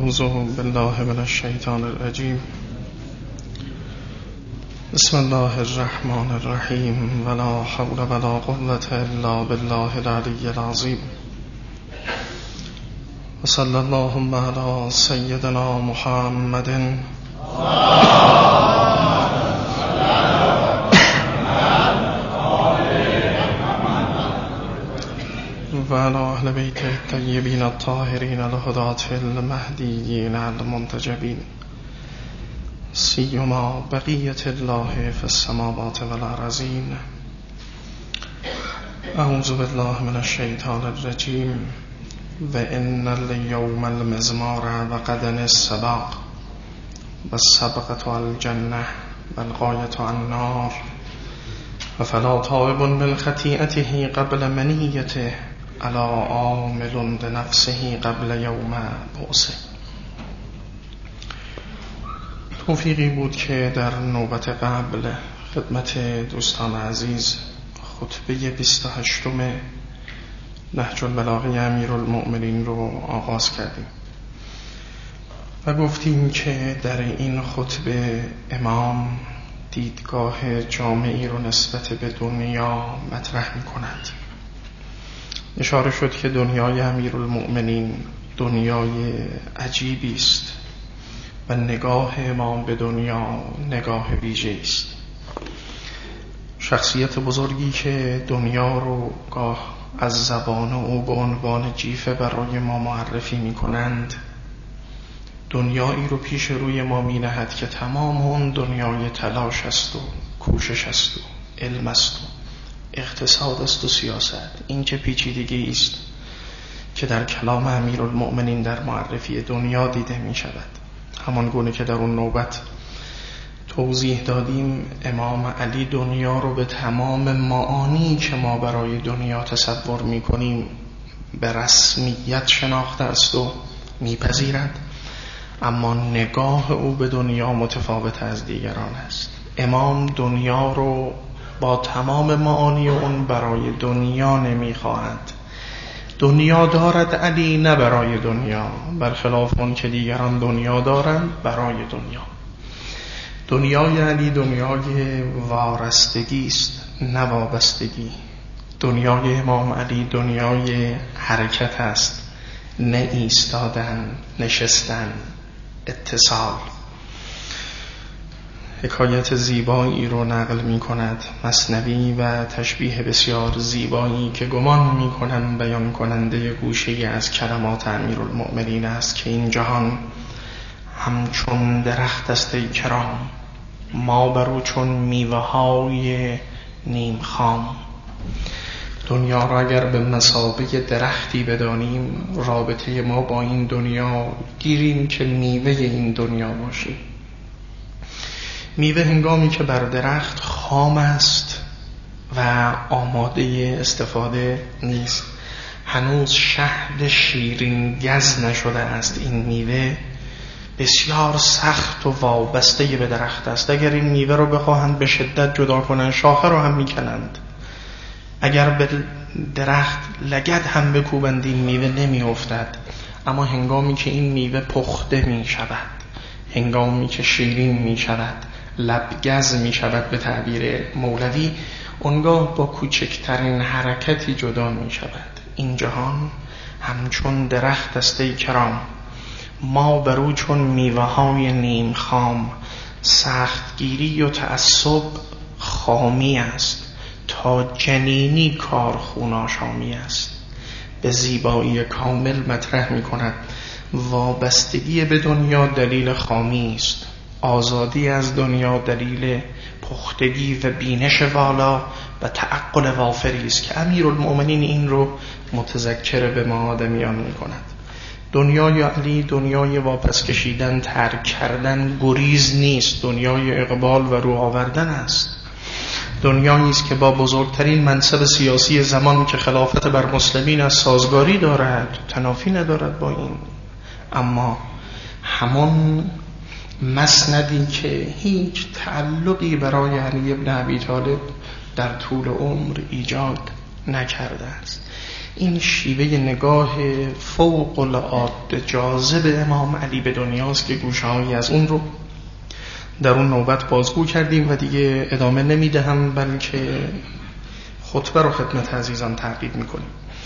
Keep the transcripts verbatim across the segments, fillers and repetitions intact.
اعوذ بالله من الشیطان الرجیم. بسم الله الرحمن الرحیم. ولا حول ولا قوة الا بالله العلی العظیم. و صلی اللهم علی سیدنا محمد و علی اهل بیت الطیبین الطاهرین الهداة المهدیین المنتجبین، سیما بقیة الله فی السماوات والارضین. اعوذ بالله من الشیطان الرجیم. و ان الیوم المزمار و غدا السباق و السبقة الجنة و الغایة النار و فلا تائب من خطیئته قبل منیته الا عامل بنفسه قبل یوم بعثه. توفیقی بود که در نوبت قبل خدمت دوستان عزیز خطبه بیست و هشتم نهج البلاغه امیرالمؤمنین رو آغاز کردیم و گفتیم که در این خطبه امام دیدگاه جامعی رو نسبت به دنیا مطرح می کند. اشاره شد که دنیای امیرالمؤمنین دنیای عجیبی است و نگاه امام به دنیا نگاه ویژه‌ای است. شخصیت بزرگی که دنیا رو گاه از زبان او به عنوان جیفه برای ما معرفی می کنند، دنیایی رو پیش روی ما می نهد که تمام اون دنیای تلاش است و کوشش است و علم است و اقتصاد است و سیاست. این چه پیچیدگی است که در کلام امیرالمؤمنین در معرفی دنیا دیده می شود. همان گونه که در اون نوبت توضیح دادیم، امام علی دنیا رو به تمام معانی که ما برای دنیا تصور می کنیم به رسمیت شناخته است و میپذیرد، اما نگاه او به دنیا متفاوت از دیگران است. امام دنیا رو با تمام معانی اون برای دنیا نمیخواهد. دنیا دارد علی نه برای دنیا، برخلاف اون که دیگران دنیا دارند برای دنیا. دنیای علی دنیای وارستگی است نه وابستگی. دنیای امام علی دنیای حرکت است نه ایستادن، نشستن، اتصال. حکایت زیبایی رو نقل می کند مثنوی و تشبیه بسیار زیبایی که گمان می کنم بیان کننده گوشه‌ای از کلمات امیرالمؤمنین است که این جهان همچون درخت است ای کرام، ما برو چون میوه های نیم خام. دنیا را اگر به مثابه درختی بدانیم، رابطه ما با این دنیا گیریم که میوه این دنیا باشیم. میوه هنگامی که بر درخت خام است و آماده استفاده نیست، هنوز شهد شیرین گز نشده است، این میوه بسیار سخت و وابسته به درخت است. اگر این میوه رو بخواهند به شدت جدا کنند، شاخه رو هم میکنند. اگر به درخت لگد هم بکوبند، این میوه نمی افتد. اما هنگامی که این میوه پخته می شود، هنگامی که شیرین می شود، لبگز می شود به تعبیر مولوی، اونگاه با کوچکترین حرکتی جدا می شود. این جهان همچون درخت است ای کرام، ما برو چون میوه های نیم خام. سختگیری و تعصب خامی است، تا جنینی کار خوناشامی است. به زیبایی کامل مطرح می کند وابستگی به دنیا دلیل خامی است، آزادی از دنیا دلیل پختگی و بینش والا و تعقل وافری است که امیرالمؤمنین این رو متذکر به ما آدمیان می کند. دنیای علی دنیای واپس کشیدن، ترک کردن، گریز نیست، دنیای اقبال و رو آوردن است. دنیایی است که با بزرگترین منصب سیاسی زمان که خلافت بر مسلمین از سازگاری دارد، تنافی ندارد با این، اما همون مسندی که هیچ تعلقی برای علی ابن ابی طالب در طول عمر ایجاد نکرده است. این شیوه نگاه فوق العاده جاذب امام علی به دنیاست که گوشه‌هایی از اون رو در اون نوبت بازگو کردیم و دیگه ادامه نمیدهم، بلکه خطبه رو خدمت عزیزان تعقیب میکنیم.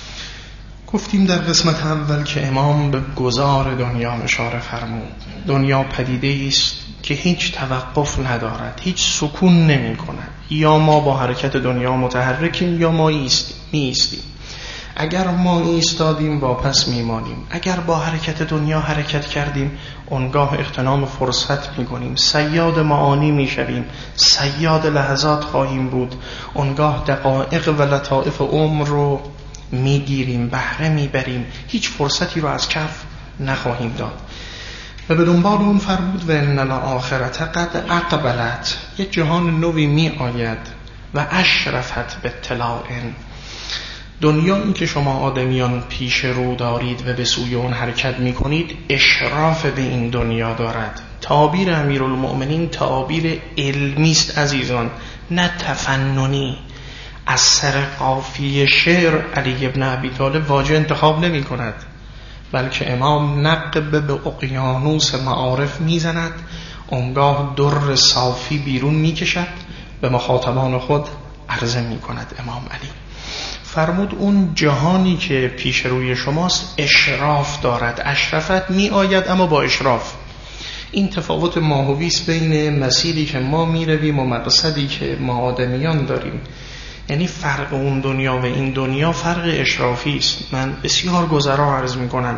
گفتیم در قسمت اول که امام به گذار دنیا اشاره فرمود. دنیا پدیده است که هیچ توقف ندارد، هیچ سکون نمی کند. یا ما با حرکت دنیا متحرکیم یا ما ایستیم می ایستیم. اگر ما ایستادیم واپس میمانیم، اگر با حرکت دنیا حرکت کردیم اونگاه اغتنام فرصت میکنیم، صیاد معانی میشویم، صیاد لحظات خواهیم بود، اونگاه دقایق و لطائف عمر رو میگیریم، بهره میبریم، هیچ فرصتی رو از کف نخواهیم داد. و به دنبال اون فرمود و ان الاخرة قد اقبلت، یک جهان نوی می آید و اشرفت به اطلاعن. دنیا این که شما آدمیان پیش رو دارید و به سوی اون حرکت می کنید اشراف به این دنیا دارد. تعبیر امیرالمؤمنین تعبیر علمی است عزیزان، نه تفننی. از سر قافیه شعر علی ابن ابی طالب واژه انتخاب نمی کند، بلکه امام نقب به اقیانوس معارف می زند، اونگاه در صافی بیرون می کشد، به مخاطبان خود عرضه می کند. امام علی فرمود اون جهانی که پیش روی شماست اشراف دارد. اشرفت می آید اما با اشراف. این تفاوت ماهویست بین مسیری که ما می رویم و مقصدی که ما آدمیان داریم. یعنی فرق اون دنیا و این دنیا فرق اشرافی است. من بسیار گذرا عرض می کنم.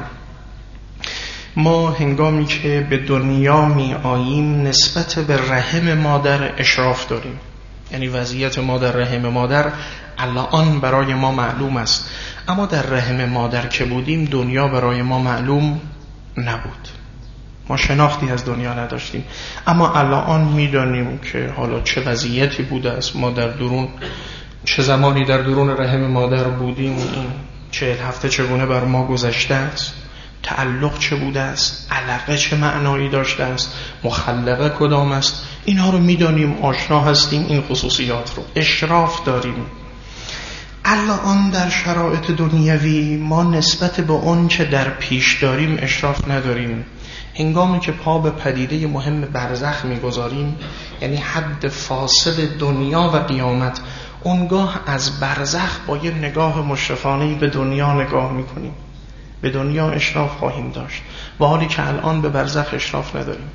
ما هنگامی که به دنیا می آییم نسبت به رحم مادر اشراف داریم. یعنی وضعیت ما در رحم مادر الان برای ما معلوم است، اما در رحم مادر که بودیم دنیا برای ما معلوم نبود. ما شناختی از دنیا نداشتیم، اما الان میدانیم که حالا چه وضعیتی بوده است. ما در درون چه زمانی در درون رحم مادر بودیم، این چهل هفته چگونه بر ما گذشته است، تعلق چه بوده است، علقه چه معنایی داشته است، مخلقه کدام است، اینها رو میدانیم، آشنا هستیم. این خصوصیات رو اشراف داریم. الان در شرایط دنیوی ما نسبت به اون چه در پیش داریم اشراف نداریم. هنگامی که پا به پدیده مهم برزخ میگذاریم، یعنی حد فاصل دنیا و قیامت، اونگاه از برزخ با یه نگاه مشرفانه‌ای به دنیا نگاه میکنیم. به دنیا اشراف خواهیم داشت، و حالی که الان به برزخ اشراف نداریم.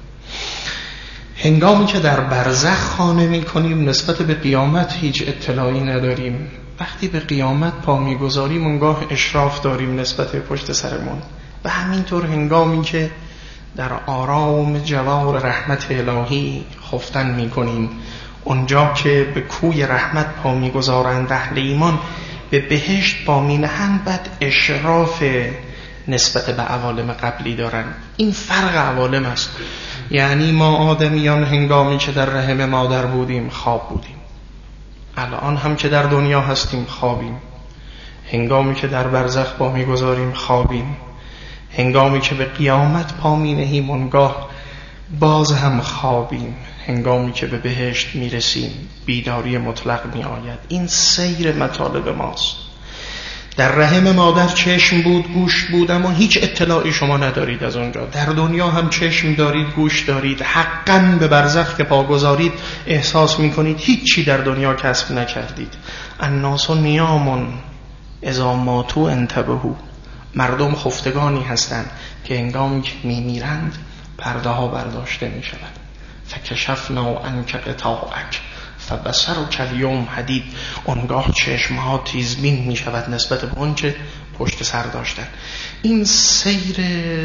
هنگامی که در برزخ خانه میکنیم نسبت به قیامت هیچ اطلاعی نداریم. وقتی به قیامت پا میگذاریم اونگاه اشراف داریم نسبت به پشت سرمون. و همینطور هنگامی که در آرام جوار رحمت الهی خفتن میکنیم، اونجا که به کوی رحمت پا میگذارند اهل ایمان، به بهشت پا مینهند، بعد اشراف نسبت به عوالم قبلی دارن. این فرق عوالم است. یعنی ما آدمیان هنگامی که در رحم مادر بودیم خواب بودیم، الان هم که در دنیا هستیم خوابیم. هنگامی که در برزخ پا میگذاریم خوابیم. هنگامی که به قیامت پا مینهیم اونگاه باز هم خوابیم. هنگامی که به بهشت میرسیم بیداری مطلق می آید. این سیر مطالب ماست. در رحم مادر چشم بود، گوش بود، اما هیچ اطلاعی شما ندارید از اونجا. در دنیا هم چشم دارید، گوش دارید. حقاً به برزخ که پا گذارید احساس می کنید هیچی در دنیا کسب نکردید. الناس نیامون اذا ماتوا انتبهوا. مردم خفتگانی هستند که هنگامی که می میرند پرده ها برداشته می شود. فکشفنا عنک غطاءک فبصرک الیوم حدید. اونگاه چشمها تیزبین می شود نسبت به اونچه پشت سر داشتن. این سیر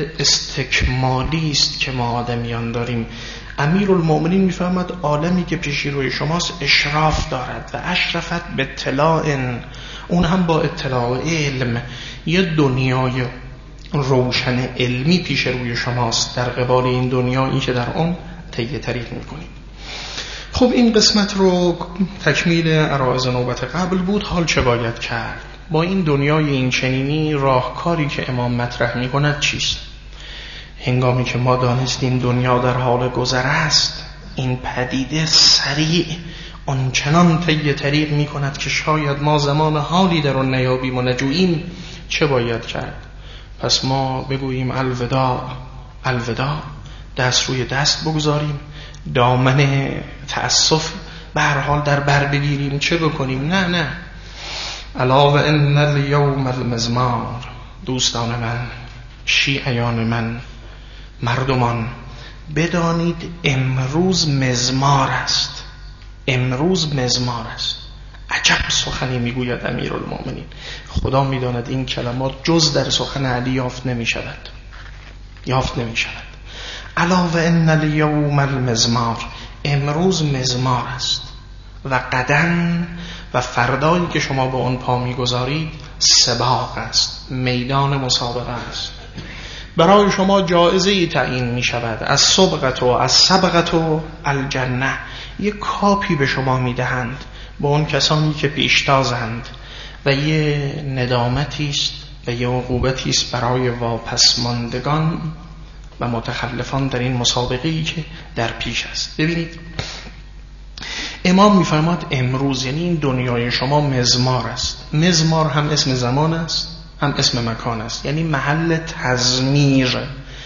استکمالی است که ما آدمیان داریم. امیرالمؤمنین میفهمد عالمی که پیشی روی شماست اشراف دارد و اشرفت به اطلاع، اون هم با اطلاع علم. یه دنیای روشن علمی پیش روی شماست در قبال این دنیایی که در اون تیه طریق میکنید. خب این قسمت رو تکمیل عرائض نوبت قبل بود. حال چه باید کرد؟ با این دنیای این چنینی راهکاری که امام مطرح میکند چیست؟ هنگامی که ما دانستیم دنیا در حال گذر است، این پدیده سریع آنچنان طی طریق می کند که شاید ما زمان حالی در آن نیابیم و نجوییم. چه باید کرد؟ پس ما بگوییم الوداع الوداع، دست روی دست بگذاریم، دامن تأسف به هر حال در بر بگیریم. چه بکنیم؟ نه نه الا و ان الیوم المزمار. دوستان من، شیعیان من، مردمان، بدانید امروز مزمار است. امروز مزمار است. عجب سخنی میگوید امیرالمومنین. خدا میداند این کلمات جز در سخن علی یافت نمی شود یافت نمی شود. الا و ان الیوم المزمار، امروز مزمار است. و غدن، و فردایی که شما به اون پا میگذارید، سباق است، میدان مسابقه است. برای شما جایزه ای تعیین می شود. از سبقت و از سبقت و الجنه، یک کاپی به شما می دهند با اون کسانی که پیشتازند و یه ندامتی است و یه عقوبتی است برای واپسماندگان و متخلفان در این مسابقه‌ای که در پیش است. ببینید امام می‌فرماد امروز، یعنی این دنیای شما مزمار است. مزمار هم اسم زمان است، هم اسم مکان است، یعنی محل تزمیر.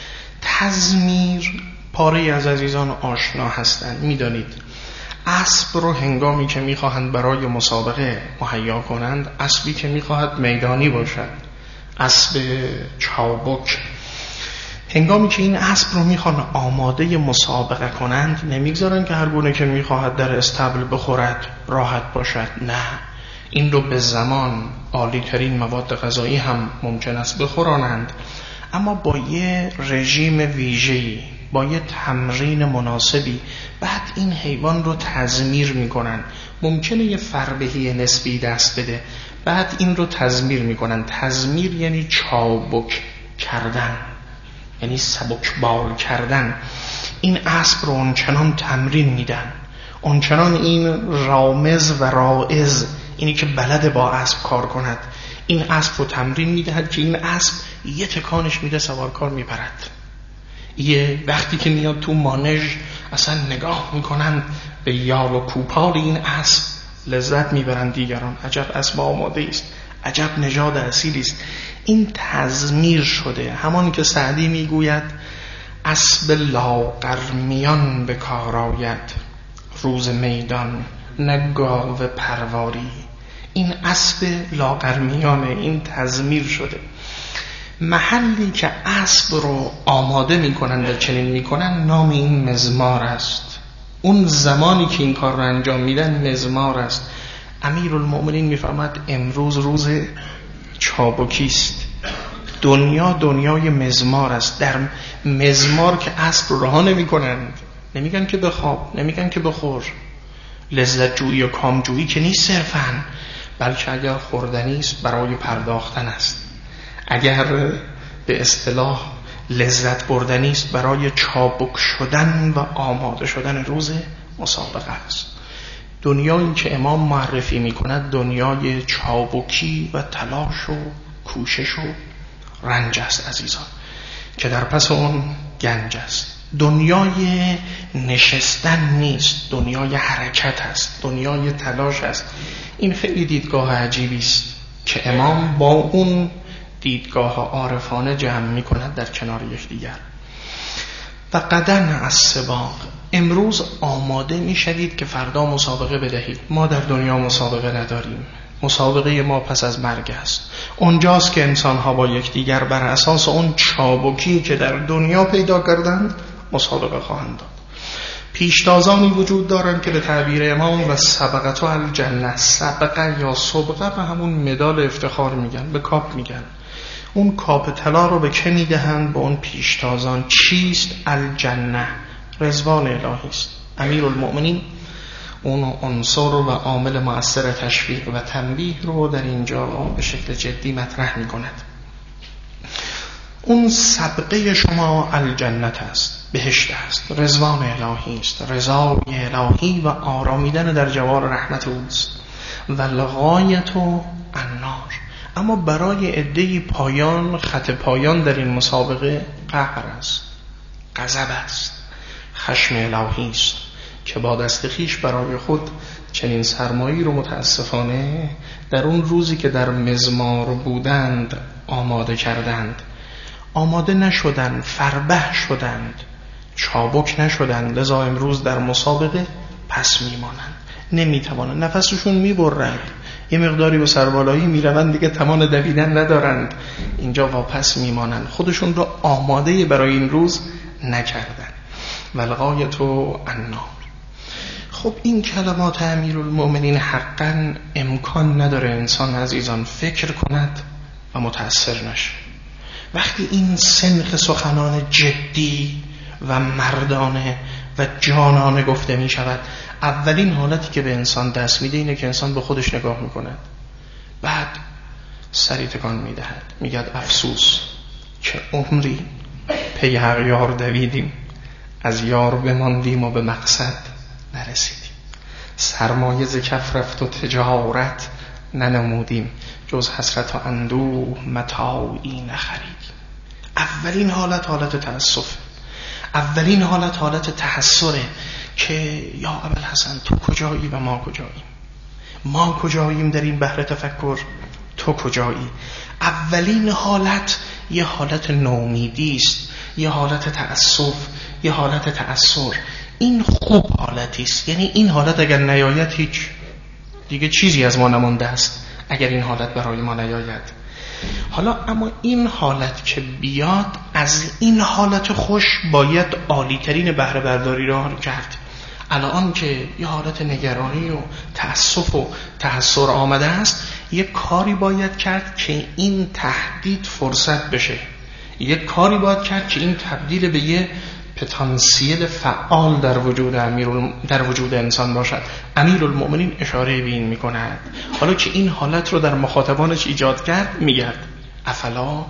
تزمیر پاره از عزیزان آشنا هستند. میدانید اسب رو هنگامی که میخواهند برای مسابقه مهیا کنند، اسبی که میخواهد میدانی باشد، اسب چابک، هنگامی که این اسب رو میخوان آماده مسابقه کنند، نمیگذارن که هر گونه که میخواهد در استبل بخورد راحت باشد. نه، این رو به زمان عالی ترین مواد غذایی هم ممکن است بخورانند، اما با یه رژیم ویژه‌ای، با یه تمرین مناسبی بعد این حیوان رو تزمیر میکنن. ممکنه یه فربهی نسبی دست بده، بعد این رو تزمیر میکنن. تزمیر یعنی چابک کردن، یعنی سبک بال کردن. این اسب رو اونچنان تمرین میدن، اونچنان این رامز و رائز، اینی که بلد با اسب کار کند، این اسب رو تمرین میدهد که این اسب یه تکانش میده سوارکار میپرد. یه وقتی که میاد تو مانژ اصلا نگاه میکنن به یال و کوپال این اسب، لذت میبرن دیگران. عجب اسب آماده است، عجب نژاد اصیلی است. این تزمیر شده. همان که سعدی میگوید اسب لاغرمیان به کار آید، روز میدان نه گاو پرواری. این اسب لاغرمیانه، این تزمیر شده. محلی که اسب رو آماده میکنن و چنین میکنن نام این مزمار است. اون زمانی که این کار رو انجام میدن مزمار است. امیرالمومنین میفرماد امروز روز چابکی است. دنیا دنیای مزمار است. در مزمار که اسب رو رها نمیکنند، نمیگن که بخواب، نمیگن که بخور. لذت جویی و کام جویی که نیست صرفاً، بلکه اگر خوردنی است برای پرداختن است، اگر به اصطلاح لذت بردنی است برای چابک شدن و آماده شدن روز مسابقه است. دنیایی که امام معرفی می کند دنیای چابکی و تلاش و کوشش و رنج است عزیزان، که در پس اون گنج است. دنیای نشستن نیست، دنیای حرکت است، دنیای تلاش است. این خیلی دیدگاه عجیبی است که امام با اون دیدگاه عارفانه جمع می کند در کنار یکدیگر. و قدن از سباق، امروز آماده می شدید که فردا مسابقه بدهید. ما در دنیا مسابقه نداریم. مسابقه ما پس از مرگ است. اونجاست که انسان‌ها با یکدیگر بر اساس اون چابکی که در دنیا پیدا کردند مسابقه خواهند داد. پیشتازانی وجود دارند که به تعبیر امام و سبقت و الجنه، سبقه یا سبقه به همون مدال افتخار میگن، به کاپ میگن. اون کاپ طلا رو به که میدهند؟ به اون پیشتازان. چیست؟ الجنه، رضوان الهی است. امیرالمومنین اون عنصر و عامل مؤثر تشویق و تنبیه رو در اینجا به شکل جدی مطرح میکند. اون سبقه شما الجنت است، بهشت است، رضوان الهی است، رضای الهی و آرامیدن در جوار رحمت اوست. و لغایت و النار. اما برای عده‌ای پایان، خط پایان در این مسابقه قهر است، غضب است، خشم الهی است که با دست خویش برای خود چنین سرمایی رو متاسفانه در اون روزی که در مزمار بودند آماده کردند. آماده نشدند، فربه شدند، چابک نشدند، لذا امروز در مسابقه پس میمانند، نمیتوانند، نفسشون میبرند، یه مقداری به سربالایی میروند، دیگه توان دویدن ندارند، اینجا واپس میمانند، خودشون رو آماده برای این روز نکردند. والغایة النار. خب این کلمات امیرالمؤمنین حقا امکان نداره انسان عزیزان فکر کند و متأثر نشه. وقتی این سنخ سخنان جدی و مردانه و جانانه گفته می شود، اولین حالتی که به انسان دست میده اینه که انسان به خودش نگاه میکند، بعد سری تکان میدهد، میگد افسوس که عمری پی حق یار دویدیم، از یار بماندیم و به مقصد نرسیدیم، سرمایه ز کف رفت و تجارت ننمودیم، جز حسرت و اندوه متاعی نخریدیم. اولین حالت حالت تأسف، اولین حالت حالت تحسره که یا ابوالحسن تو کجایی و ما کجاییم، ما کجاییم در این بحر تفکر، تو کجایی. اولین حالت یه حالت نومیدی است، یه حالت تأسف، یه حالت تأثر. این خوب حالتی است، یعنی این حالت اگر نیاید هیچ دیگه چیزی از ما نمانده است اگر این حالت برای ما نیاید. حالا اما این حالت که بیاد، از این حالت خوش باید عالی ترین بهره برداری را کرد. الان که یه حالت نگرانی و تأسف و تحسر آمده است، یه کاری باید کرد که این تهدید فرصت بشه، یه کاری باید کرد که این تبدیل به یه پتانسیل فعال در وجود امیر در وجود انسان باشد. امیرالمؤمنین اشاره به این میکند. حالا که این حالت رو در مخاطبانش ایجاد کرد، میگه افلا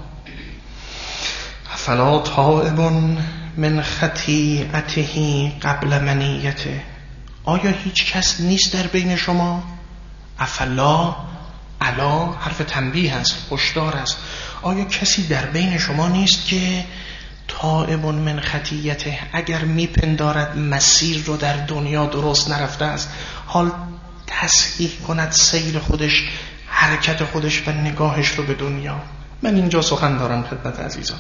افلا تائب من خطیئته قبل منیته. آیا هیچ کس نیست در بین شما؟ افلا، الا حرف تنبیه است، هشدار است. آیا کسی در بین شما نیست که تائب من خطیئته، اگر میپندارد مسیر رو در دنیا درست نرفته است، حال تصحیح کند سیر خودش، حرکت خودش و نگاهش رو به دنیا. من اینجا سخن دارم خدمت عزیزان.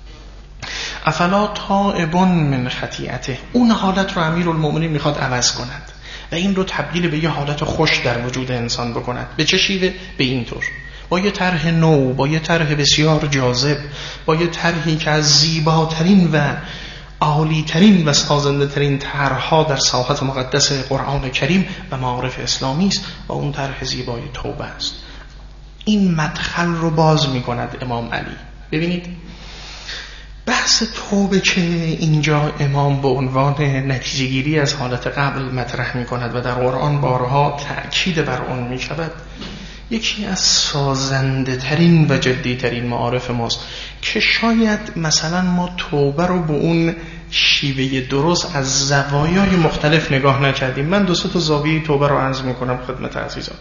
افلا تائب من خطیئته، اون حالت رو امیرالمؤمنین میخواد عوض کند و این رو تبدیل به یه حالت خوش در وجود انسان بکند. به چه شیوه؟ به این طور، با یه طرح نو، با یه طرح بسیار جاذب، با یه طرحی که از زیباترین و عالیترین و سازنده ترین طرح‌ها در ساحت مقدس قرآن کریم و معارف اسلامی است، و اون طرح زیبای توبه است. این مدخل رو باز می‌کند امام علی. ببینید بحث توبه که اینجا امام به عنوان نتیجه‌گیری از حالت قبل مطرح می‌کند و در قرآن بارها تأکید بر آن می‌شود، یکی از سازنده ترین و جدی ترین معارف ماست که شاید مثلا ما توبه رو به اون شیوه درست از زوایای مختلف نگاه نکردیم. من دو سه تا زاویه توبه رو عرض میکنم خدمت عزیزان.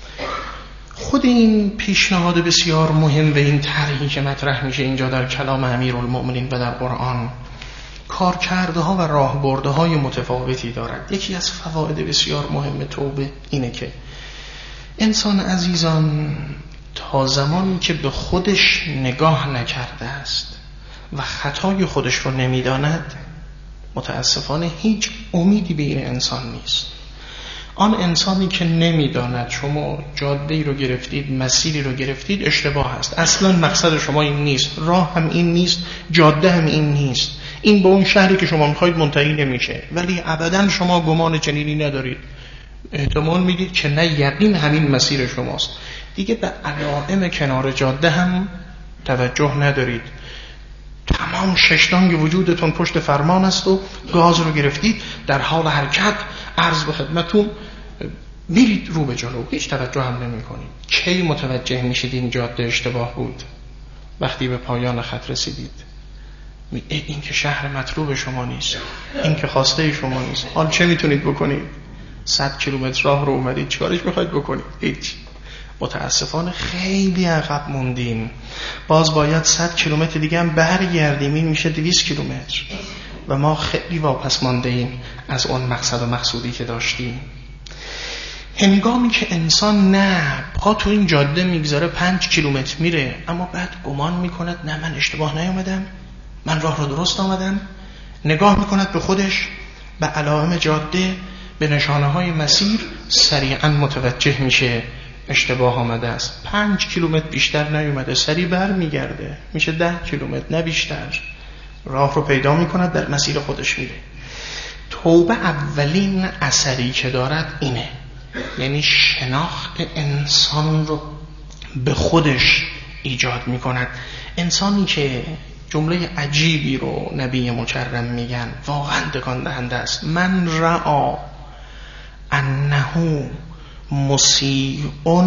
خود این پیشنهاد بسیار مهم و این طرحی که مطرح میشه اینجا در کلام امیرالمؤمنین و در قرآن، کارکرده ها و راهبرده های متفاوتی دارد. یکی از فواید بسیار مهم توبه اینه که انسان عزیزان تا زمانی که به خودش نگاه نکرده است و خطای خودش رو نمیداند، متاسفانه هیچ امیدی به این انسان نیست. آن انسانی که نمیداند شما جاده‌ای رو گرفتید، مسیری رو گرفتید، اشتباه است، اصلا مقصد شما این نیست، راه هم این نیست، جاده هم این نیست، این به اون شهری که شما میخواید منتهی نمیشه، ولی ابدا شما گمان چنینی ندارید، احتمال میدید که نه، یقین همین مسیر شماست، دیگه به علائم کنار جاده هم توجه ندارید، تمام ششدانگ وجودتون پشت فرمان است و گاز رو گرفتید، در حال حرکت، عرض به خدمتون میرید رو به جلو، هیچ توجه هم نمی کنید. کی متوجه میشید این جاده اشتباه بود؟ وقتی به پایان خط رسیدید. این که شهر مطلوب شما نیست، این که خواسته شما نیست، حال چه میتونید بکنید؟ صد کیلومتر راه رو اومدید، چیکارش میخواید بکنید؟ هیچ. متاسفانه خیلی عقب موندیم، باز باید صد کیلومتر دیگه هم برگردیم، این میشه دویست کیلومتر. و ما خیلی واپس مانده ایم از اون مقصد و مقصودی که داشتیم. هنگامی که انسان نه پا تو این جاده میگذاره پنج کیلومتر میره، اما بعد گمان میکند نه من اشتباه نیامدم، من راه رو درست آمدم، نگاه میکند به خودش، به علائم جاده، به نشانه های مسیر، سریعا متوجه میشه اشتباه آمده است. پنج کیلومتر بیشتر نیومده، سریع بر میگرده، میشه ده کیلومتر نه بیشتر، راه رو پیدا میکند، در مسیر خودش میره. توبه اولین اثری که دارد اینه، یعنی شناخت انسان رو به خودش ایجاد میکند. انسانی که جمله عجیبی رو نبی مکرم میگن واقعا تکان دهنده است: من رأى انه مسیء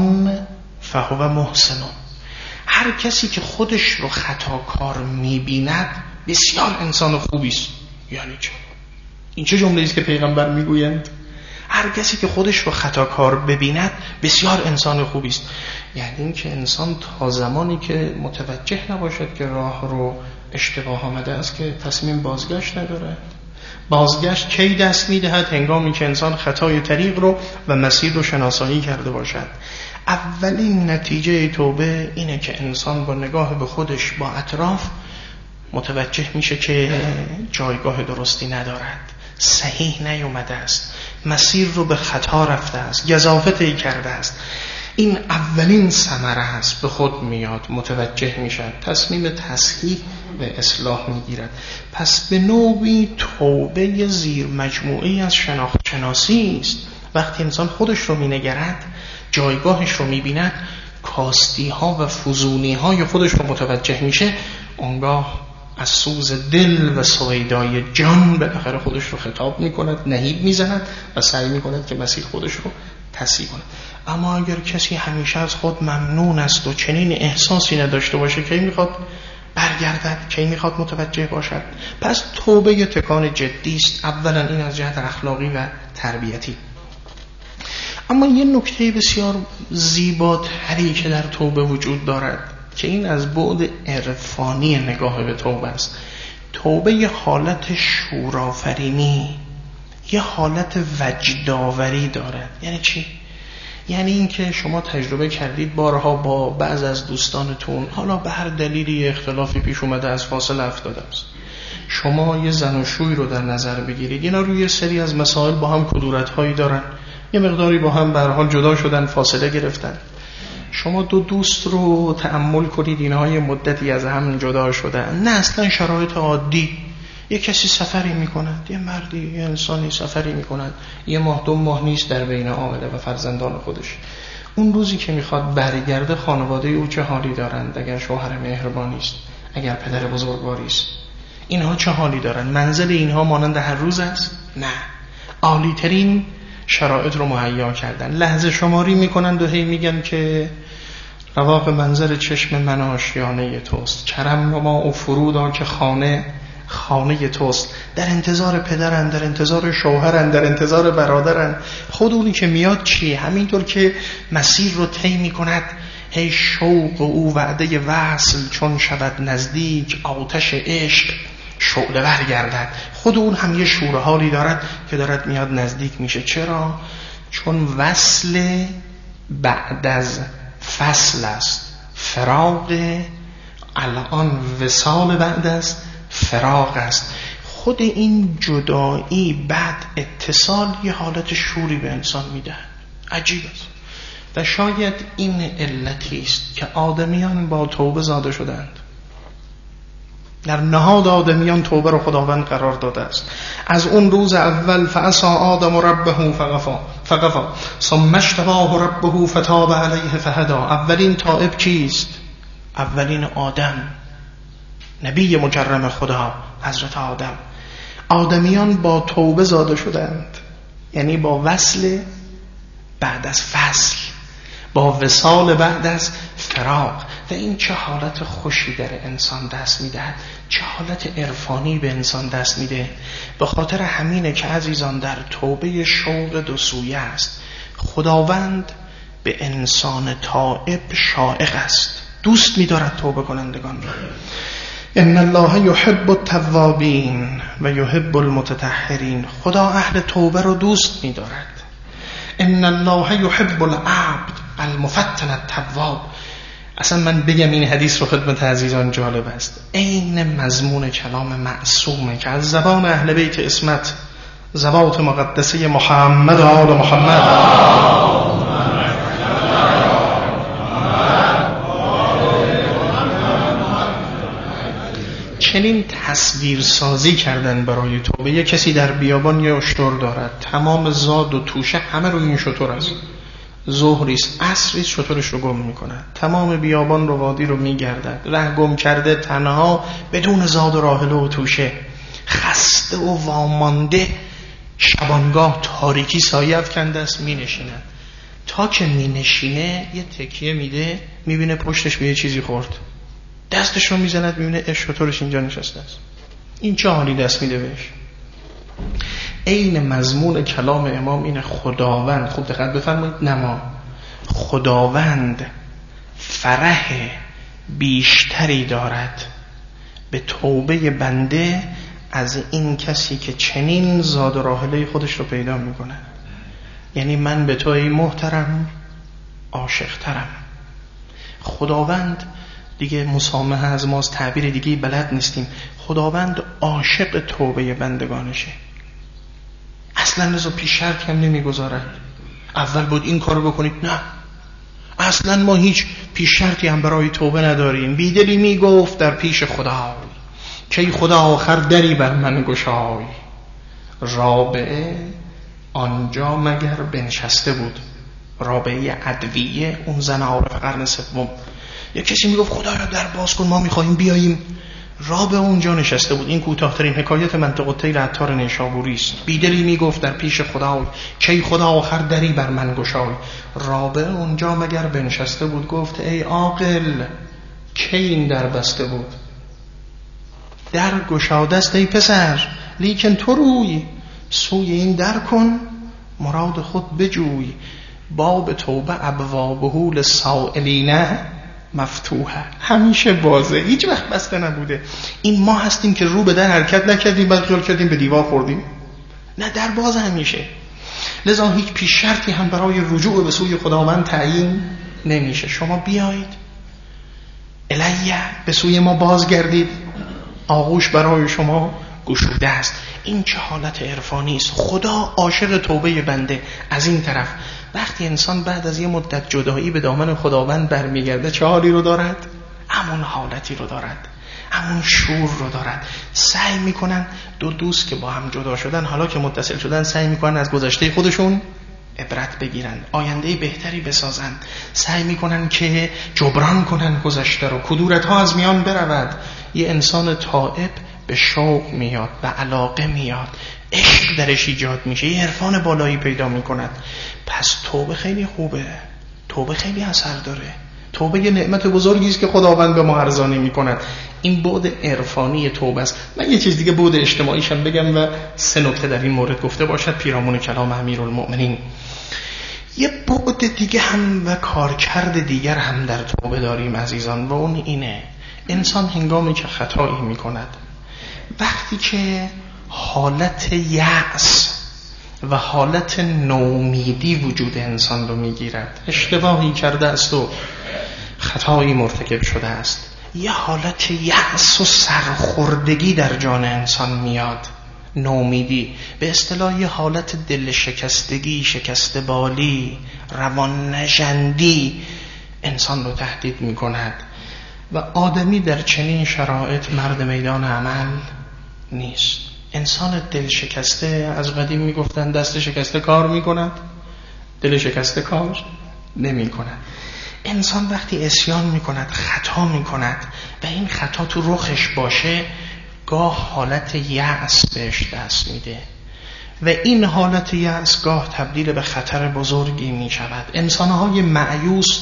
فهو محسن. هر کسی که خودش رو خطاکار میبیند بسیار انسان خوبی است. یعنی چه؟ این چه جمله است که پیغمبر میگویند؟ هر کسی که خودش رو خطاکار ببیند بسیار انسان خوبی است. یعنی این که انسان تا زمانی که متوجه نباشد که راه رو اشتباه آمده است که تصمیم بازگشت نداره. بازگشت کی دست میدهد؟ هنگامی که انسان خطای طریق رو و مسیر رو شناسایی کرده باشد. اولین نتیجه توبه اینه که انسان با نگاه به خودش، با اطراف، متوجه میشه که جایگاه درستی ندارد، صحیح نیومده است، مسیر رو به خطا رفته است، گزافتی کرده است. این اولین ثمره است. به خود میاد، متوجه میشد، تصمیم تصحیح و اصلاح میگیرد. پس به نوعی توبه زیر مجموعی از شناخت شناسی است. وقتی انسان خودش رو مینگرد، جایگاهش رو میبیند، کاستی ها و فزونی های خودش رو متوجه میشه، اونگاه از سوز دل و سویدای جان بالاخره خودش رو خطاب میکند، نهیب میزند و سعی میکند که مسیر خودش رو تصحیح کند. اما اگر کسی همیشه از خود ممنون است و چنین احساسی نداشته باشه، کی میخواد برگردد؟ کی میخواد متوجه باشد؟ پس توبه تکان جدی است. اولا این از جهت اخلاقی و تربیتی. اما یه نکته بسیار زیباتری که در توبه وجود دارد که این از بعد عرفانی نگاه به توبه است. توبه یه حالت شورآفرینی، یه حالت وجدآوری دارد. یعنی چی؟ یعنی این که شما تجربه کردید بارها با بعض از دوستانتون، حالا به هر دلیلی اختلافی پیش اومده، از فاصله افتاده است. شما یه زن و شوی رو در نظر بگیرید، اینا روی سری از مسائل با هم کدورت‌هایی دارن، یه مقداری با هم به هر حال جدا شدن، فاصله گرفتن. شما دو دوست رو تأمل کنید، اینها یه مدتی از هم جدا شدن، نه اصلا شرایط عادی. یه کسی سفری میکند، یه مردی، یه انسانی سفری میکند، یه ماه دو ماه نیست در بین عائله و فرزندان خودش. اون روزی که میخواد برگرده، خانواده او چه حالی دارند؟ اگر شوهر مهربانی است، اگر پدر بزرگواری است، اینها چه حالی دارند؟ منزل اینها مانند هر روز است؟ نه، عالی ترین شرایط رو مهیا کردن. لحظه شماری میکنند و هی میگن که رواق منظر چشم من آشیانه توست، کرم ما و فرودا که خانه خانه توست. در انتظار پدرن، در انتظار شوهرن، در انتظار برادرن. خود اونی که میاد چی؟ همینطور که مسیر رو طی میکند، هی شوق او وعده وصل چون شود نزدیک، آتش عشق شعله ور گردد. خود اون هم یه شور حالی دارد که دارد میاد نزدیک میشه. چرا؟ چون وصل بعد از فصل است، فراق الان وصال بعد از فراق است. خود این جدایی بعد اتصال یه حالت شوری به انسان میده. عجیب است. و شاید این علتی است که آدمیان با توبه زاده شدند. در نهاد آدمیان توبه رو خداوند قرار داده است. از اون روز اول فعصى آدم ربه فغفا فغفا ثم اجتباه ربه فتاب علیه فهدی. اولین تائب کیست؟ اولین آدم، نبی مکرم خدا حضرت آدم. آدمیان با توبه زاده شدند، یعنی با وصل بعد از فصل، با وصال بعد از فراق. و این چه حالت خوشی در انسان دست میدهد، چه حالت عرفانی به انسان دست میده. به خاطر همینه که عزیزان در توبه شوق دو سویه است. خداوند به انسان تائب شائق است، دوست می‌دارد توبه کنندگان را. ان الله یحب التوابین و یحب المتطهرین. خدا اهل توبه رو دوست می‌دارد. ان الله یحب العبد المفتن التواب. اصلا من بگم این حدیث رو خدمت عزیزان جالب است، عین مضمون کلام معصومه که از زبان اهل بیت عصمت، ذوات مقدسه محمد و آل محمد چنین تصویر سازی کردن برای توبه. یک کسی در بیابان یه اشتر دارد، تمام زاد و توشه همه رو این شتر است. ظهریست عصریست شترش رو گم میکنه، تمام بیابان رو وادی رو میگردد، ره گم کرده، تنها بدون زاد و راحله و توشه، خسته و وامانده، شبانگاه تاریکی سایه افکنده است، می نشیند. تا که می نشینه یه تکیه میده، میبینه پشتش به یه چیزی خورد، دستش رو میزند، میبینه اش شترش اینجا نشسته است. این چه حالی دست میده بهش؟ عین مضمون کلام امام اینه. خداوند، خوب دقت بفرمایید، نما خداوند فرح بیشتری دارد به توبه بنده از این کسی که چنین زاد و راحله خودش رو پیدا میکنه. یعنی من به تو ای محترم عاشق‌ترم. خداوند دیگه مسامحه از ماست، تعبیر دیگه بلد نیستیم. خداوند عاشق توبه بندگانشه. اصلا لذا پیش شرط هم نمیگذارد اول بود این کارو بکنید، نه اصلا ما هیچ پیش شرطی هم برای توبه نداریم. بیدلی میگفت در پیش خدا که خدا آخر دری بر من گشای. رابعه آنجا مگر بنشسته بود، رابعه ادویه، اون زن عارف قرن سوم. یک کسی میگفت خدایا در باز کن ما میخواهیم بیاییم، رابعه اونجا نشسته بود. این کوتاه‌ترین حکایت منطق الطیر عطار نیشابوری است. بیدلی میگفت در پیش خدا کی خدا آخر دری بر من گشای. رابعه اونجا مگر بنشسته بود، گفت ای عاقل کی این در بسته بود؟ در گشاده است ای پسر، لیکن تو روی سوی این در کن، مراد خود بجوی. باب توبه ابوابه للسائلین مفتوحه، همیشه بازه، هیچ وقت بسته نبوده. این ما هستیم که رو به در حرکت نکردیم، بعد خیال کردیم به دیوار خوردیم. نه، در باز همیشه. لذا هیچ پیش شرطی هم برای رجوع به سوی خداوند تعیین نمیشه. شما بیایید الیه، به سوی ما بازگردید، آغوش برای شما گشوده است. این چه حالت عرفانی است. خدا عاشق توبه بنده. از این طرف وقتی انسان بعد از یه مدت جدایی به دامن خداوند برمیگرده چه حالی رو دارد؟ همون حالتی رو دارد، همون شور رو دارد. سعی میکنن دو دوست که با هم جدا شدن، حالا که متصل شدن، سعی میکنن از گذشته خودشون عبرت بگیرن، آینده بهتری بسازن، سعی میکنن که جبران کنن گذشته رو، کدورت ها از میان برود. یه انسان تائب به شوق میاد، به علاقه میاد، عشق درش ایجاد میشه، یه عرفان بالایی پیدا میکند. پس توبه خیلی خوبه، توبه خیلی اثر داره. توبه یه نعمت بزرگی است که خداوند به ما ارزانی میکند. این بعد عرفانی توبه است. من یه چیز دیگه بعد اجتماعیش هم بگم و سه نکته در این مورد گفته باشد پیرامون کلام امیرالمؤمنین. یه بعد دیگه هم و کارکرد دیگر هم در توبه داریم عزیزان، و اون اینه: انسان هنگامی که خطایی میکند، وقتی که حالت یأس و حالت نومیدی وجود انسان رو میگیرد، اشتباهی کرده است و خطایی مرتکب شده است، یه حالت یأس و سرخوردگی در جان انسان میاد، نومیدی، به اصطلاح یه حالت دل شکستگی، شکست بالی، روان نژندی انسان رو تهدید میکند. و آدمی در چنین شرایط مرد میدان عمل نیست. انسان دل شکسته، از قدیم میگفتن دست شکسته کار میکند، دل شکسته کار نمی کند. انسان وقتی عصیان میکند، خطا میکند و این خطا تو رخش باشه، گاه حالت یأس بهش دست میده و این حالت یأس گاه تبدیل به خطر بزرگی میشود. انسانهای مأیوس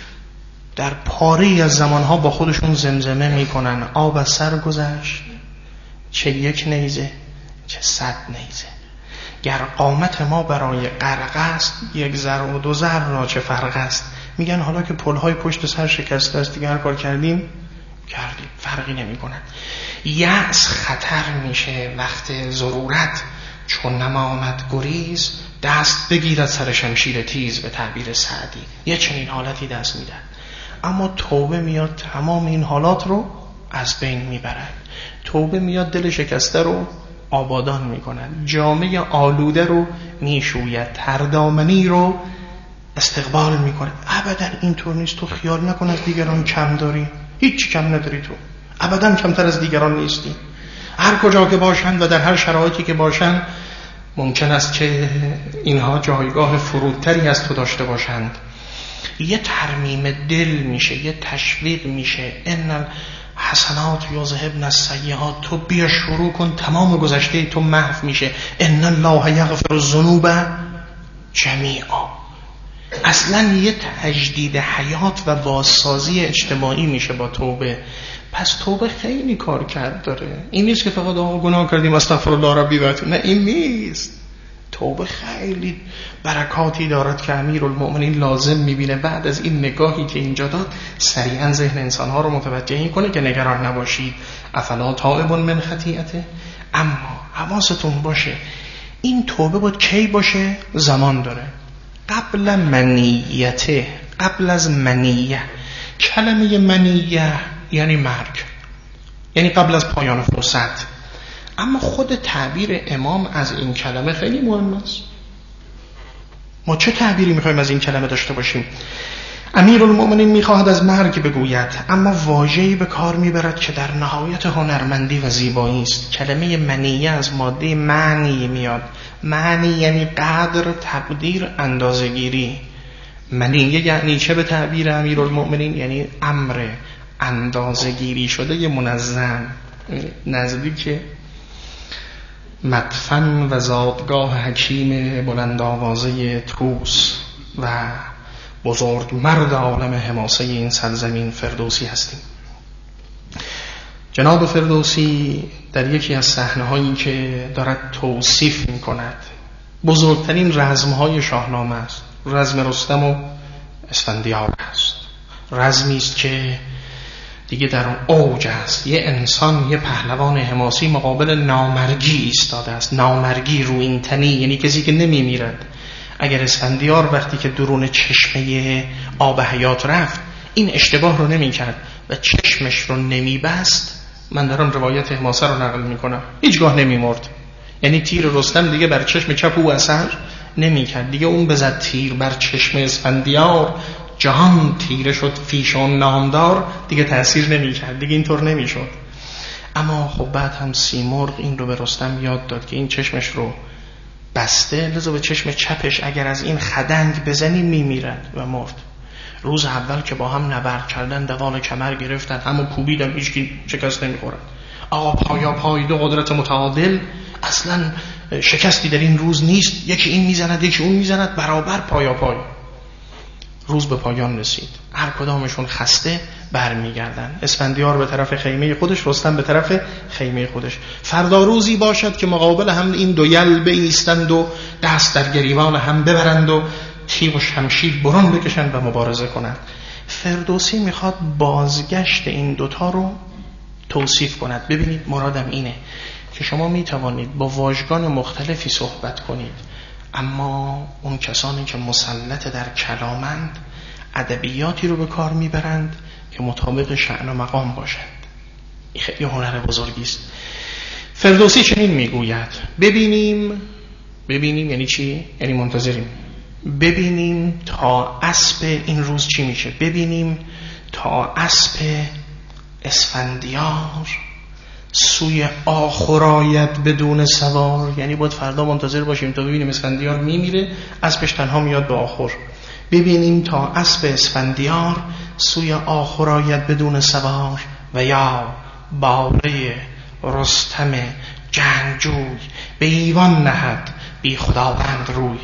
در پاره از زمانها با خودشون زمزمه میکنن: آب از سر گذشت، چه یک نیزه چه صد نیزه. گر قامت ما برای غرق است، یک ذره و دو ذره را چه فرق است. میگن حالا که پلهای پشت سر شکسته است، دیگه هر کار کردیم کردیم، فرقی نمی کنن. یأس خطر میشه وقت ضرورت، چون نماند گریز دست بگیرد سر شمشیر تیز، به تعبیر سعدی یه چنین حالتی دست میدن. اما توبه میاد تمام این حالات رو از بین میبرد. توبه میاد دل شکسته رو آبادان میکند، جامعه آلوده رو میشوید، تردامنی رو استقبال میکنه. ابدا اینطور نیست. تو خیال نکن از دیگران کم داری، هیچ کم نداری، تو ابدا کمتر از دیگران نیستی. هر کجا که باشند و در هر شرایطی که باشند ممکن است که اینها جایگاه فرودتری از تو داشته باشند. یه ترمیم دل میشه، یه تشویق میشه. ان حسنات یذهبن السیئات، تو بیا شروع کن، تمام گذشته تو محو میشه. ان الله یغفر الذنوب جمیعا. اصلا یه تجدید حیات و بازسازی اجتماعی میشه با توبه. پس توبه خیلی کار کرد داره. این نیست که فقط آقا گناه کردیم استغفر الله ربی و اتوب، نه این نیست. توبه خیلی برکاتی دارد که امیرالمؤمنین لازم میبینه بعد از این نگاهی که اینجا داد سریعا ذهن انسانها رو متوجه این کنه که نگران نباشید، افلا تائب من خطیئته. اما حواستون باشه این توبه باید کی باشه؟ زمان داره. قبل منیته، قبل از منیه. کلمه منیه یعنی مرگ، یعنی قبل از پایان فرصت. اما خود تعبیر امام از این کلمه خیلی مهم است. ما چه تعبیری میخوایم از این کلمه داشته باشیم؟ امیرالمؤمنین میخواهد از مرگ بگوید، اما واژه‌ای به کار میبرد که در نهایت هنرمندی و زیبایی است. کلمه منیه از ماده معنی میاد. معنی یعنی قدر، تقدیر، اندازه‌گیری. منیه یعنی چه به تعبیر امیرالمؤمنین؟ یعنی امر اندازه‌گیری شده ی منظم، نزدیک مدفن و زادگاه حکیم بلند آوازه طوس و بزرگ مرد عالم حماسه این سرزمین فردوسی هستیم. جناب فردوسی در یکی از صحنه‌هایی که دارد توصیف می‌کند بزرگترین رزم‌های شاهنامه است، رزم رستم و اسفندیار است. رزمی است که دیگه در اون اوج است. یه انسان، یه پهلوان حماسی مقابل نامرگی ایستاده است. نامرگی، رویینتنی، یعنی کسی که نمیمیرد. اگر اسفندیار وقتی که درون چشمه آب حیات رفت این اشتباه رو نمی کرد و چشمش رو نمی بست، من دارم روایت حماسه رو نقل می کنم، هیچگاه نمی مرد. یعنی تیر رستم دیگه بر چشم چپ او اثر نمی کرد. دیگه اون بزد تیر بر چشم اسفندیار، جهان تیره شد فیشون نامدار، دیگه تأثیر نمی کرد، دیگه اینطور نمی شد. اما خب بعد هم سیمرغ این رو به رستم یاد داد که این چشمش رو بسته، لذا به چشم چپش اگر از این خدنگ بزنی میمیرد و مرد. روز اول که با هم نبرد کردن دوال کمر گرفتن، همو کوبیدن، هیچکی شکست نمیخورد. آقا پایا پای دو قدرت متعادل، اصلا شکستی در این روز نیست، یکی این میزند یکی اون میزند، برابر پایا پای. روز به پایان رسید، هر کدامشون خسته برمیگردن. اسفندیار به طرف خیمه خودش، رستم به طرف خیمه خودش. فردا روزی باشد که مقابل هم این دو یل بایستند و دست در گریبان هم ببرند و تیغ و شمشیر برون بکشند و مبارزه کنند. فردوسی میخواد بازگشت این دوتا رو توصیف کند. ببینید مرادم اینه که شما میتوانید با واژگان مختلفی صحبت کنید، اما اون کسانی که مسلط در کلامند ادبیاتی رو به کار میبرند که مطابق شأن و مقام باشند. این خیلی هنر بزرگی است. فردوسی چنین میگوید: ببینیم ببینیم یعنی چی؟ یعنی منتظریم. ببینیم تا اسب این روز چی میشه. ببینیم تا اسب اسفندیار سوی آخر آید بدون سوار. یعنی باید فردا منتظر باشیم تا ببینیم اسفندیار میمیره، اسبش تنها میاد به آخر. ببینیم تا اسب اسفندیار سوی آخر آید بدون سوار و یا باره رستم جنگجوی به ایوان نهد بی خداوند روی.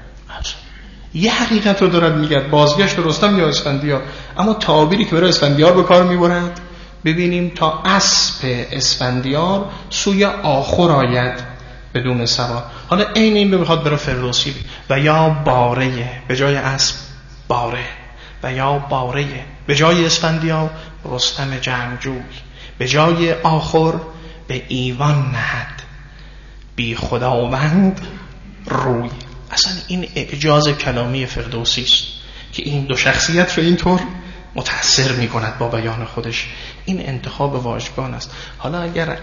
یه حقیقت رو دارد میگه، بازگشت رستم یا اسفندیار، اما تعابیری که برای اسفندیار به کار میبرند: ببینیم تا اسب اسفندیار سوی آخر آید بدون سوار. حالا این این رو میخواد برای فردوسی و یا باره، به جای اسب باره، و یا باره به جای اسفندیار رستم جنگجوی، به جای آخر به ایوان نهد بی خداوند روی. اصلا این اعجاز کلامی فردوسی است که این دو شخصیت رو اینطور متأثر می کند با بیان خودش. این انتخاب واژگان است. حالا اگر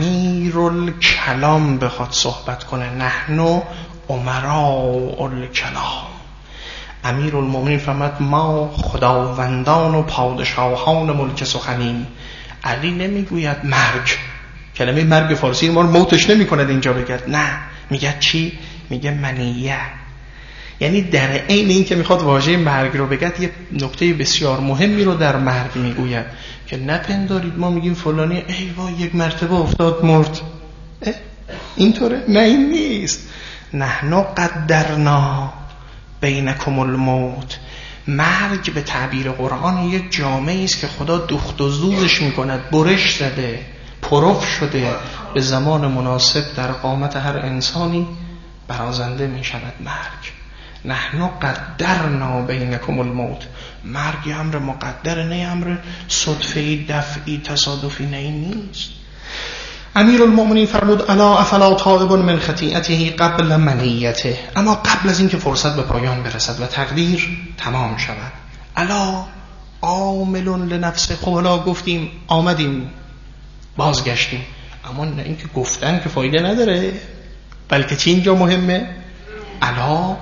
امیرالکلام بخواد صحبت کنه، نحن امراء الکلام، امیرالمومنین فرمود ما خداوندان و پادشاهان ملک سخنیم. علی نمیگوید مرگ، کلمه مرگ فارسی ما رو موتش نمی کند اینجا بگد، نه، میگه چی؟ میگه منیه. یعنی در عین این که میخواد واژه مرگ رو بگد یه نکته بسیار مهمی رو در مرگ میگوید که نپندارید ما میگیم فلانی ای وای یک مرتبه افتاد مرد، اینطوره؟ نه این نیست. نحن قدرنا بینکم الموت. مرگ به تعبیر قرآن یک جامعه است که خدا دوخت و زوزش میکند، برش زده، پرف شده، به زمان مناسب در قامت هر انسانی برازنده میشود مرگ. نحن قدرنا بینکم الموت. مرگ امر مقدر، نه امر صدفه‌ای، دفعی، تصادفی، نه این نیست. امیرالمومنین فرمود الا افلا تائب من خطیئته قبل منیته. اما قبل از اینکه فرصت به پایان برسد و تقدیر تمام شود، الا عامل لنفسه. خب حالا گفتیم، آمدیم، بازگشتیم، اما نه اینکه گفتن که فایده نداره، بلکه چی اینجا مهمه؟ الا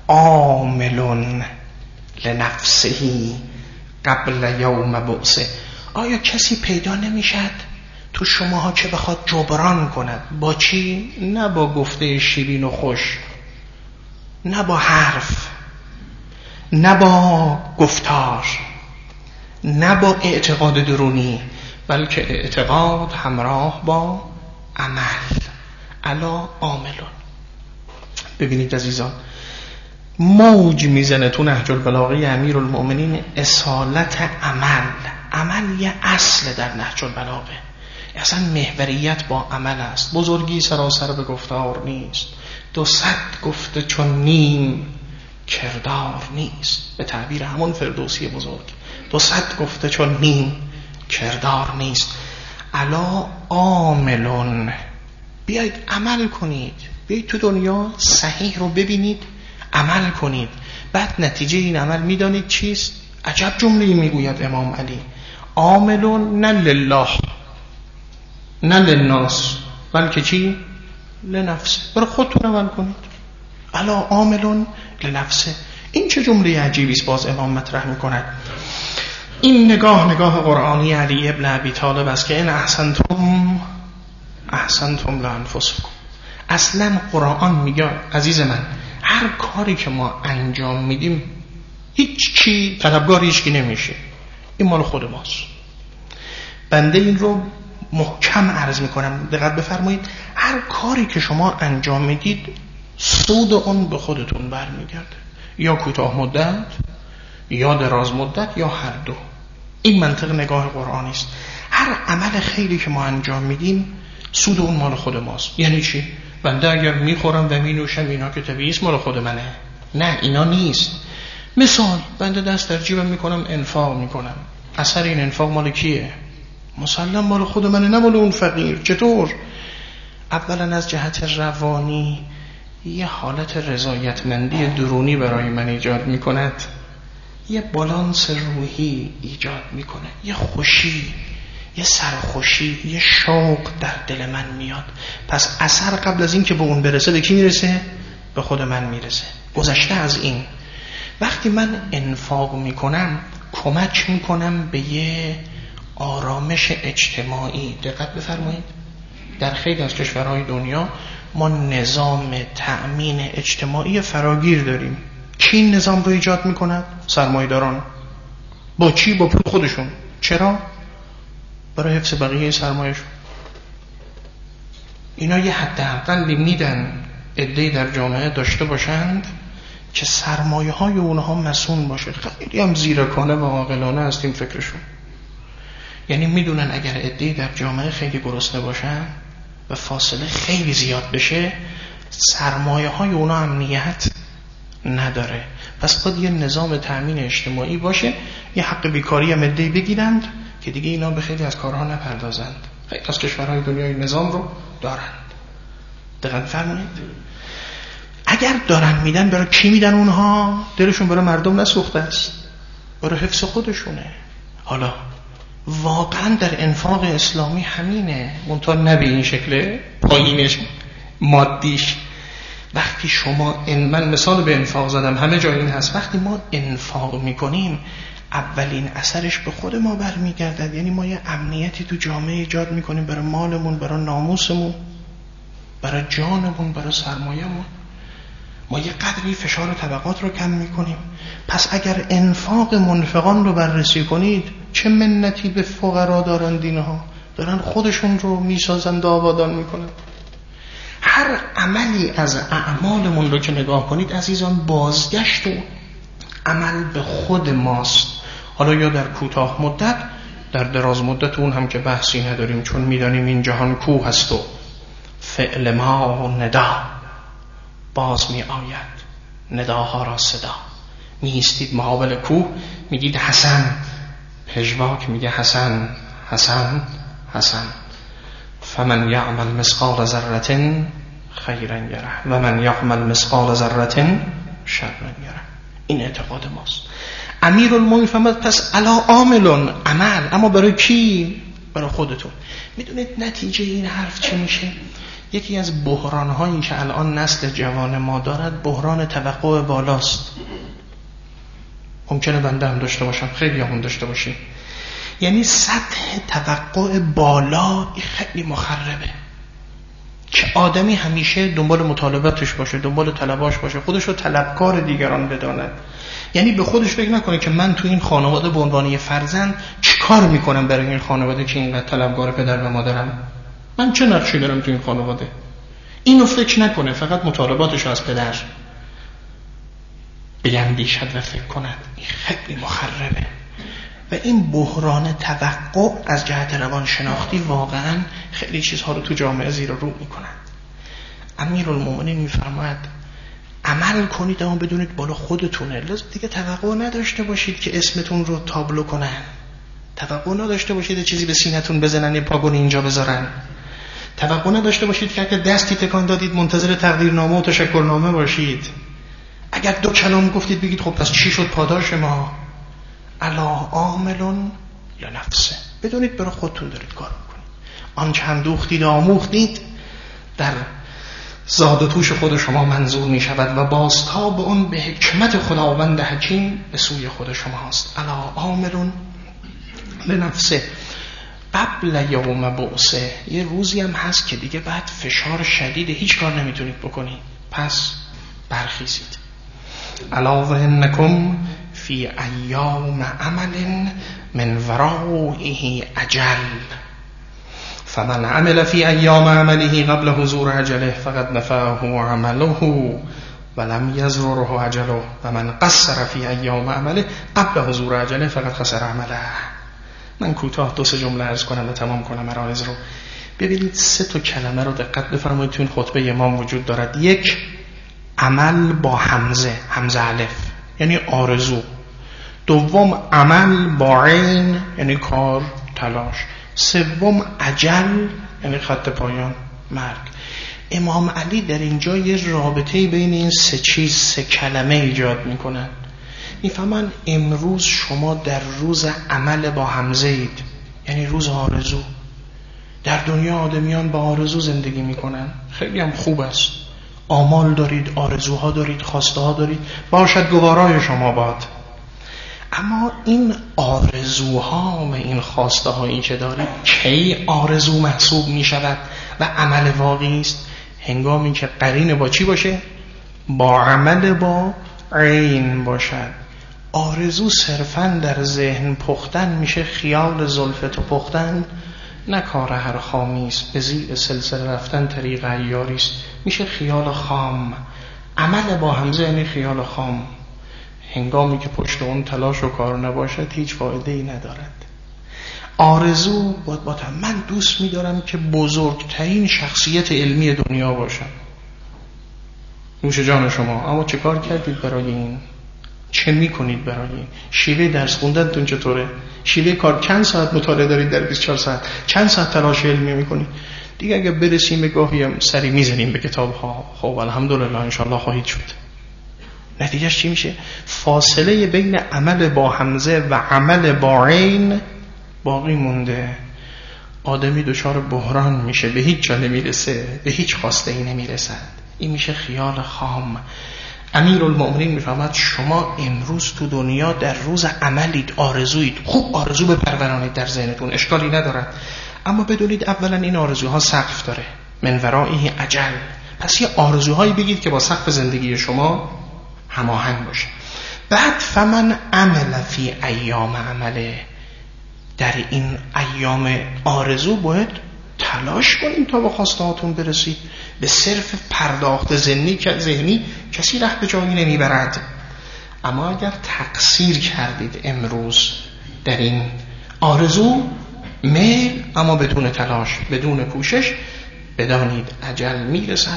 عامل لنفسه قبل یوم بعثه. آیا کسی پیدا نمیشد تو شماها که بخواد جبران کند؟ با چی؟ نه با گفته شیرین و خوش، نه با حرف، نه با گفتار، نه با اعتقاد درونی، بلکه اعتقاد همراه با عمل. الا عاملون. ببینید عزیزان، موج میزنه تو نهج البلاغه امیرالمومنین اصالت عمل. عمل یه اصل در نهج البلاغه، اصلا محوریت با عمل است. بزرگی سراسر به گفتار نیست، دو صد گفته چون نیم کردار نیست. به تعبیر همون فردوسی بزرگ، دو صد گفته چون نیم کردار نیست. الا عاملون. بیایید عمل کنید، بیایید تو دنیا صحیح رو ببینید، عمل کنید، بعد نتیجه این عمل میدانید چیست؟ عجب جمله‌ای میگوید امام علی، عاملون نه لله نه للناس، بلکه چی؟ لنفسه. برای خودتون عمل کنید. الا عاملون لنفسه. این چه جمله عجیبی است باز امام مطرح میکند. این نگاه نگاه قرآنی علی ابن ابی طالب است که این احسنتم احسنتم لانفسکم. اصلا قرآن میگه عزیز من هر کاری که ما انجام میدیم هیچ کی طلبگار هیچ کی نمیشه، این مال خود ماست. بنده این رو محکم عرض میکنم، دقت بفرمایید. هر کاری که شما انجام میدید سود اون به خودتون برمیگرده، یا کوتاه مدت یا دراز مدت یا هر دو. این منطق نگاه قرآنی است. هر عمل خیری که ما انجام میدیم سود اون مال خود ماست. یعنی چی؟ بنده اگر میخورم و مینوشم اینا که طبیعی است مال خود منه؟ نه، اینا نیست. مثال، بنده دست در جیبم میکنم انفاق میکنم، اثر این انفاق مال کیه؟ مسلم مال خود منه، نه مال اون فقیر. چطور؟ اولا از جهت روانی یه حالت رضایتمندی درونی برای من ایجاد میکند، یه بالانس روحی ایجاد میکنه، یه خوشی، یه سرخوشی، یه شوق در دل من میاد. پس اثر قبل از این که به اون برسه به کی میرسه؟ به خود من میرسه. گذشته از این، وقتی من انفاق میکنم کمک میکنم به یه آرامش اجتماعی. دقت بفرمایید، در خیلی از کشورهای دنیا ما نظام تأمین اجتماعی فراگیر داریم. کی این نظام رو ایجاد میکنه؟ سرمایه‌داران. با چی؟ با پول خودشون. چرا؟ برای حفظ بقیه سرمایه‌شون. اینا یه حداقلی میدن عده‌ای در جامعه داشته باشند که سرمایه‌های اونها مصون باشه. خیلی هم زیرکانه و عاقلانه است این فکرشون. یعنی میدونن اگر عده‌ای در جامعه خیلی گرسنه باشن و فاصله خیلی زیاد بشه، سرمایه‌های اونها امنیت نداره. پس باید یه نظام تأمین اجتماعی باشه، یه حق بیکاری هم عده‌ای بگیرند که دیگه اینا به خیلی از کارها نپردازند. خیلی از کشورهای دنیا این نظام رو دارند. دقیق فرمایید. اگر دارن میدن برای کی میدن؟ اونها دلشون برای مردم نسوخته است، برای حفظ خودشونه. حالا واقعا در انفاق اسلامی همینه، منتها نه به این شکل پایینش مادیش. وقتی شما ان من مثال به انفاق زدم، همه جای این هست، وقتی ما انفاق میکنیم اولین اثرش به خود ما برمیگردد. یعنی ما یه امنیتی تو جامعه ایجاد میکنیم برای مالمون، برای ناموسمون، برای جانمون، برای سرمایه‌مون. ما یه قدری فشار طبقات رو کم میکنیم. پس اگر انفاق منفقان رو بررسی کنید، چه منتی به فقرا دارن دینها، دارن خودشون رو میسازند و آبادان میکنن. هر عملی از اعمالمون رو که نگاه کنید عزیزان، بازگشت و عمل به خود ماست. حالا یا در کوتاه مدت، در دراز مدت اون هم که بحثی نداریم، چون میدانیم این جهان کوه هست و فعل ما و ندا باز می آید، نداها را صدا. می ایستید مقابل کوه میگید حسن، پژواک میگه حسن حسن حسن. فمن یعمل مثقال ذره خیرا یره و من یعمل مثقال ذره شرا یره. این اعتقاد ماست. امیرالمومنین فرمود پس الا عاملون، عمل، اما برای کی؟ برای خودتون. میدونید نتیجه این حرف چه میشه؟ یکی از بحران‌هایی که الان نسل جوان ما دارد بحران توقع بالاست. ممکنه بنده هم داشته باشم، خیلی هم داشته باشیم. یعنی سطح توقع بالا خیلی مخربه که آدمی همیشه دنبال مطالباتش باشه، دنبال طلباش باشه، خودش رو طلبکار دیگران بداند. یعنی به خودش فکر نکنه که من تو این خانواده به عنوان یه فرزند چیکار میکنم برای این خانواده که اینقدر طلبکار پدر و مادرم، من چه نقشی دارم تو این خانواده. اینو فکر نکنه، فقط مطالباتش از پدر بیندیشد و فکر کند. این خیلی مخربه و این بحران توقع از جهت روانشناختی واقعا خیلی چیزها رو تو جامعه زیر و رو میکنند. امیرالمومنین میفرماید عمل کنید اما بدونید بالا خودتونه. لازم دیگه توقع نداشته باشید که اسمتون رو تابلو کنن، توقع نداشته باشید چیزی به سینه‌تون بزنن، یه پاگون اینجا بذارن، توقع نداشته باشید که اگه دستی تکان دادید منتظر تقدیرنامه و تشکرنامه باشید. اگر دو کلام گفتید بگید خب پس چی شد پاداش ما؟ الا عاملون لنفسه، بدونید برای خودتون دارید کار میکنید. آنچه هم دوختید و آموختید در زاد و توش خود شما منظور می شود و بازتاب اون به حکمت خداوند حکیم به سوی خود شما هست. الا عاملون لنفسه. قبل یوم بعثه، یه روزی هم هست که دیگه بعد فشار شدید هیچ کار نمیتونید بکنید، پس برخیزید. الا و انکم فی ایام عمل من ورائه اجل فمن عمل فی ایام عمله قبل حضور اجله فقد نفعه عمله ولم یضره اجله و من قصر فی ایام عمله قبل حضور اجله فقد خسر عمله. من کوتاه دو سه جمله عرض کنم و تمام کنم عرایض رو. ببینید سه تا کلمه رو دقت بفرمایید تو این خطبه امام وجود دارد. یک، عمل با همزه، همزه الف یعنی آرزو. دوم، عمل با عین یعنی کار، تلاش. سوم، اجل یعنی خط پایان، مرگ. امام علی در اینجا یه رابطه بین این سه چیز، سه کلمه ایجاد میکنن. میفهمن امروز شما در روز عمل با همزه اید، یعنی روز آرزو. در دنیا آدمیان با آرزو زندگی میکنن، خیلی هم خوب است. آمال دارید، آرزوها دارید، خواسته ها دارید، باشد گوارای شما باد. اما این آرزوها و این خواسته هایی که دارید کی آرزو محسوب می شود و عمل واقعی است؟ هنگامی که قرین با چی باشه؟ با عمل با عین باشد. آرزو صرفاً در ذهن پختن میشه خیال زلفت و پختن، نه کار هر خامی است، به زیر سلسله رفتن طریق عیاری است، میشه خیال خام. عمل با همزه یعنی خیال خام. هنگامی که پشت اون تلاش و کار نباشد هیچ فایده ای ندارد. آرزو باید باید من دوست می‌دارم که بزرگترین شخصیت علمی دنیا باشم. نوش جان شما، اما چه کار کردید برای این؟ چه میکنید برای این؟ شیوه درس خوندنتون چطوره؟ شیوه کار چند ساعت مطالعه دارید در بیست و چهار ساعت؟ چند ساعت تلاش علمی میکنید؟ دیگه اگه برسیم به گاهی هم سری میزنیم به کتاب ها، خب الحمدلله انشالله خواهید شد. نتیجهش چی میشه؟ فاصله بین عمل با همزه و عمل با عین باقی مونده. آدمی دچار بحران میشه، به هیچ جا نمیرسه، به هیچ خواسته ای نمیرسد. این میشه خیال خام. امیرالمؤمنین میفهمد شما امروز تو دنیا در روز عملید، آرزویید، خوب آرزو بپرورانید در ذهنتون، اشکالی ندارد، اما بدونید اولا این آرزوها سقف داره، من ورائه اجل. پس یه آرزوهایی بگید که با سقف زندگی شما هماهنگ باشه. بعد فمن عمل فی ایام عمله، در این ایام آرزو باید تلاش کنیم تا به خواسته هاتون برسید. به صرف پرداخت ذهنی ذهنی کسی ره به جایی نمیبرد. اما اگر تقصیر کردید امروز در این آرزو، میل اما بدون تلاش، بدون کوشش، بدانید اجل میرسد،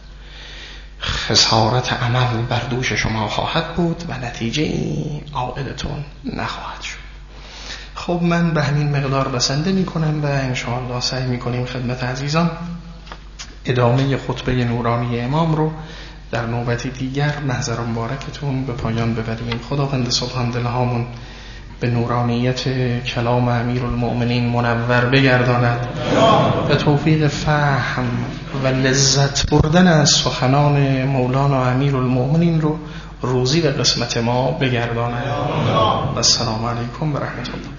خسارت عمل بر دوش شما خواهد بود و نتیجه این عائدتون نخواهد شد. خب من به همین مقدار بسنده می کنم و انشاءالله سعی می کنیم خدمت عزیزان ادامه خطبه نورانی امام رو در نوبتی دیگر محضر مبارکتون به پایان ببریم. خداوند سبحان دلهامون به نورانیت کلام امیرالمؤمنین منور بگرداند و توفیق فهم و لذت بردن از سخنان مولانا امیرالمؤمنین رو روزی و قسمت ما بگرداند. و السلام علیکم و رحمت الله.